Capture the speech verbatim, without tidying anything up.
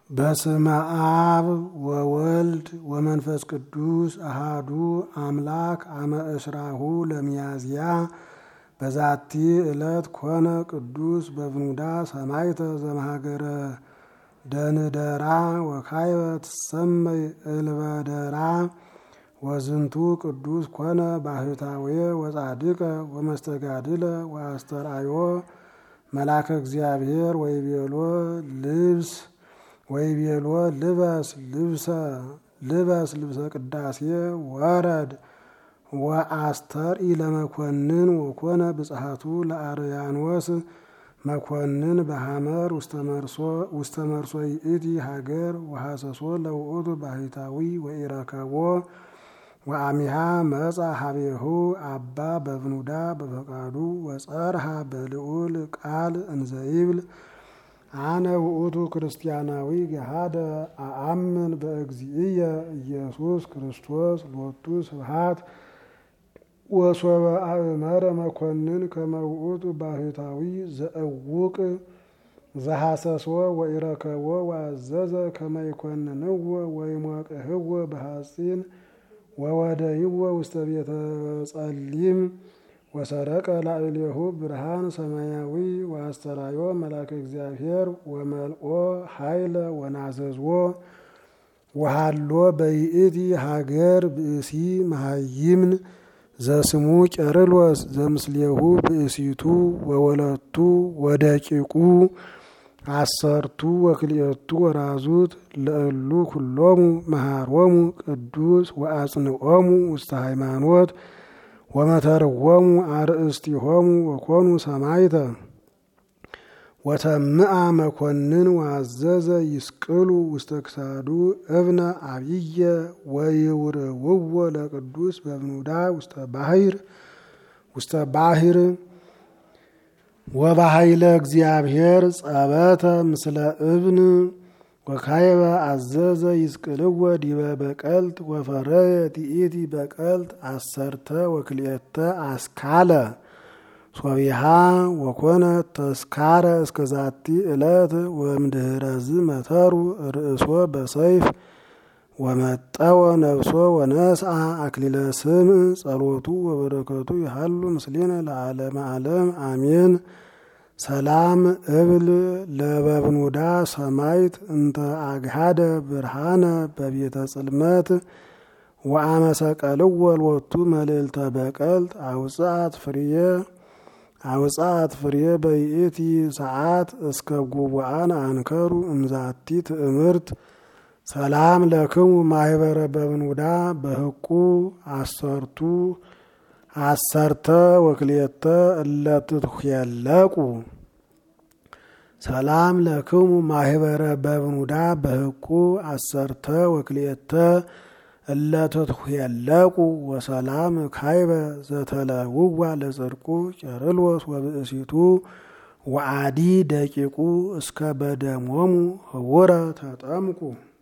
በስመ አብ ወወልድ ወመንፈስ ቅዱስ አሃዱ አምላክ አመ እስራሁ ለሚያዝያ በዛቲ ዕለት ኮነ ቅዱስ በብኑዳ ሰማዕተ ዘመሃገረ ደንደራ ወካይበ ትሰመይ እልበደራ ወዝንቱ ቅዱስ ኮነ ባህታዊ ወጻድቀ ወመስተጋድለ ወአስተርአዮ መላከ እግዚአብሔር ወይቤሎ ልብስ ወይቤሎ ልበስ ልብሰ ልበስ ልብሰ ቅዳሴ ወረድ ወአስተርኢ ለመኮንን ወኮነ ብጽሐቱ ለአርያኖስ መኮንን በሐመር ውስተ መርሶ ይእቲ ሀገር ወሐሰሶ ለውእቱ ባህታዊ ወኢረከቦ ወአሚሃ መጻ ሀቤሁ አባ በብኑዳ በፈቃዱ ወጸርሃ በልዑል ቃል እንዘይብል አነ ውእቱ ክርስቲያናዊ ገሃደ አአምን በእግዚእየ ኢየሱስ ክርስቶስ ሎቱ ስብሐት ወሶበ አእመረ መኮንን ከመ ውእቱ ባህታዊ ዘእውቅ ዘሐሰሶ ወኢረከቦ ወአዘዘ ከመ ይኰንንዎ ወይሞቅህዎ በሐጺን ወወደይዎ ውስተ ቤተ ጸሊም ወሰረቀ ላዕሌሁ ብርሃን ሰማያዊ ወአስተርአዮ መላከ እግዚአብሔር ወመልኦ ኃይለ ወናዘዝዎ ወሃሎ በይእቲ ሀገር ብእሲ መሃይምን ዘስሙ ቄርሎስ ዘምስሌሁ ብእሲቱ ወወለቱ ወደቂቁ አሰርቱ ወክልኤቱ ወራዙት ለእሉ ኩሎሙ መሃሮሙ ቅዱስ ወአጽንዖሙ ውስተ ሃይማኖት ወመተርዎሙ አርእስቲሆሙ ወኮኑ ሰማዕተ ወተምአ መኮንን ወአዘዘ ይስቅሉ ውስተ ክሳዱ እብነ አብየ ወይውርውዎ ለቅዱስ በብኑዳ ውስተ ባሕር ውስተ ባሕር ወበኃይለ እግዚአብሔር ጸበተ ምስለ እብን ወካይበ አዘዘ ይስቅልዎ ዲበ በቀልት ወፈረየ ትኢቲ በቀልት አሰርተ ወክልኤተ አስካለ ሶቢሃ ወኮነ ተስካረ እስከ ዛቲ ዕለት ወእምድኅረዝ መተሩ ርእሶ በሰይፍ ወመጠወ ነፍሶ ወነስአ አክሊለ ስምዕ ጸሎቱ ወበረከቱ ይሃሉ ምስሌነ ለዓለመ ዓለም አሜን። ሰላም እብል ለበብኑዳ ሰማዕት እንተ አግሃደ ብርሃነ በቤተ ጽልመት ወአመሰቀልዎ ሎቱ መልዕልተ በቀልት አውጽአት ፍርየ አውጽአት ፍርየ በይእቲ ሰዓት እስከ ጉቡአን አንከሩ እምዛቲ ትእምርት ሰላም ለክሙ ማህበረ በብኑዳ በህቁ አሰርቱ አሰርተ ወክልኤተ እለትትኄለቁ ሰላም ለክሙ ማህበረ በብኑዳ በህቁ አሰርተ ወክልኤተ እለትትኄለቁ ወሰላም ካይበ ዘተለውዋ ለጽድቁ ቄርሎስ ወብእሲቱ ወአዲ ደቂቁ እስከ በደሞሙ ህውረ ተጠምቁ